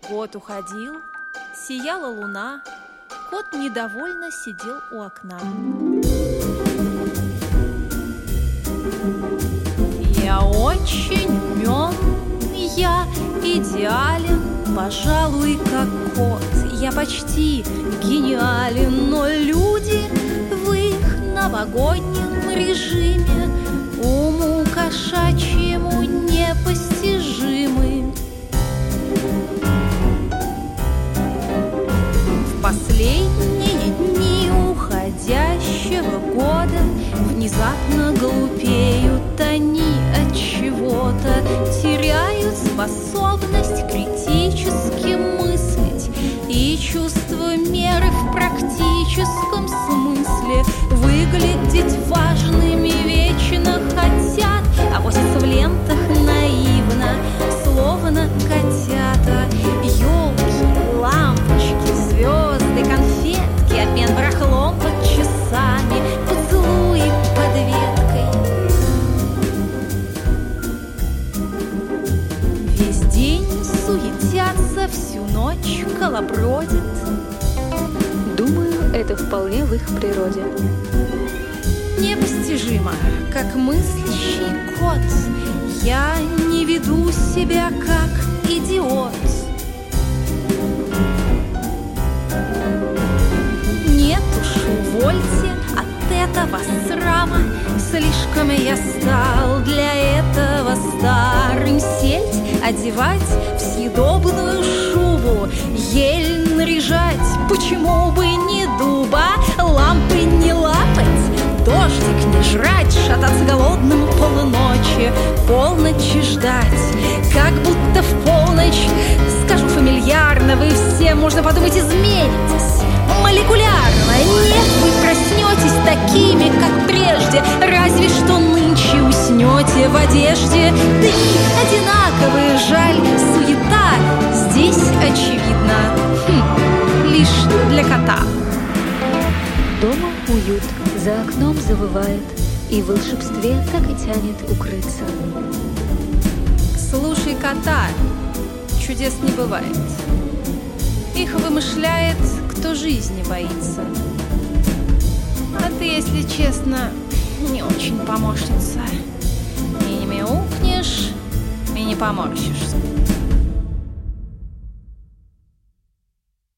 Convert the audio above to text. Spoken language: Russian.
Кот уходил, сияла луна, кот недовольно сидел у окна. Я очень умен, я идеален, пожалуй, как кот. Я почти гениален, но люди в их новогоднем режиме уму кошачьему непостижимы. В последние дни уходящего года внезапно глупеют они от чего-то, теряют способность критически мыслить и чувство меры в практическом смысле. Выглядеть важными вечно хотят, а возятся в лентах наивно, словно котята. Ёлки, лампочки, звезды, конфетки, обмен барахлом под часами, поцелуи под веткой. Весь день суетятся, всю ночь колобродят. Думаю, это вполне в их природе. Непостижимо, как мыслящий кот, я не веду себя как идиот. Нет уж, увольте от этого срама, слишком я стал для этого старым. Сельдь одевать в съедобную шубу, ель наряжать, почему бы не дуба, лампы не лапать, дождик не жрать, шататься голодным полночи, полночи ждать, как будто в полночь. Скажу фамильярно, вы все, можно подумать, изменитесь молекулярно. Нет, вы проснетесь такими, как прежде, разве что нынче уснете в одежде. Дни одинаковые, жаль, суета здесь очевидна, лишь для кота. Дома уют, за окном завывает, и в волшебстве так и тянет укрыться. Слушай кота, чудес не бывает. Их вымышляет, кто жизни боится. А ты, если честно, не очень помощница. И не мяукнешь, и не поморщишься.